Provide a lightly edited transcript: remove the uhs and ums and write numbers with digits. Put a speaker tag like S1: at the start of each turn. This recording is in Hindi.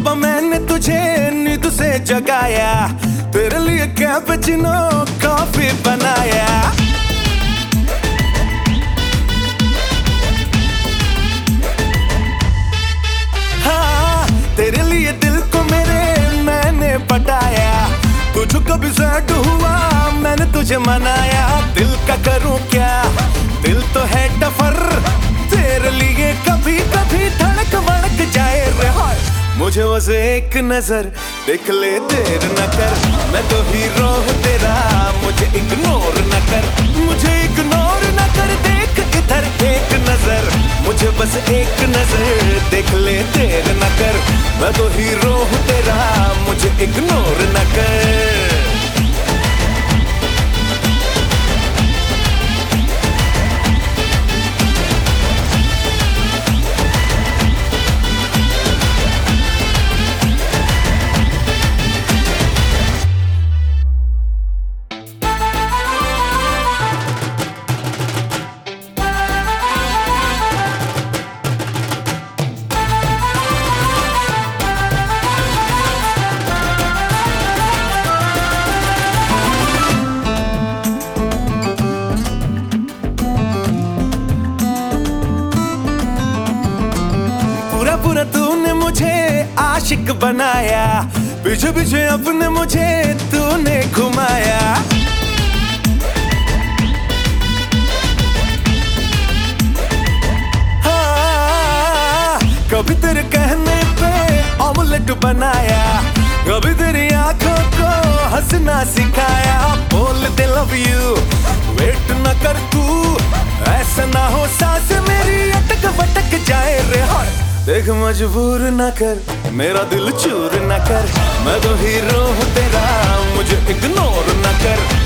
S1: सुबह मैंने तुझे नींद से जगाया, तेरे लिए कैपुचिनो कॉफी बनाया। हाँ, तेरे लिए दिल को मेरे मैंने पटाया, तुझको भी सैड हुआ मैंने तुझे मनाया। दिल का करूं क्या, दिल तो है डफर, तेरे लिए कभी कभी धड़क भड़क जाए रे। मुझे बस एक नजर देख ले, देर न कर, मैं तो हीरो हूँ तेरा, मुझे इग्नोर न कर, मुझे इग्नोर न कर, देख इधर एक नजर, मुझे बस एक नजर देख ले, देर न कर, मैं तो हीरो हूँ तेरा, मुझे इग्नोर न कर। पूरा तूने मुझे आशिक बनाया, पीछे पीछे अपने मुझे तूने घुमाया। हाँ, कभी तेरे कहने पे ऑमलेट बनाया, कभी तेरी आंखों को हंसना सिखाया। बोल दे लव यू, वेट न कर तू, ऐसा ना हो सांस मेरी अटक भटक जाए रे। देख मजबूर न कर, मेरा दिल चूर न कर, मैं तो हीरो हूँ तेरा, मुझे इग्नोर न कर।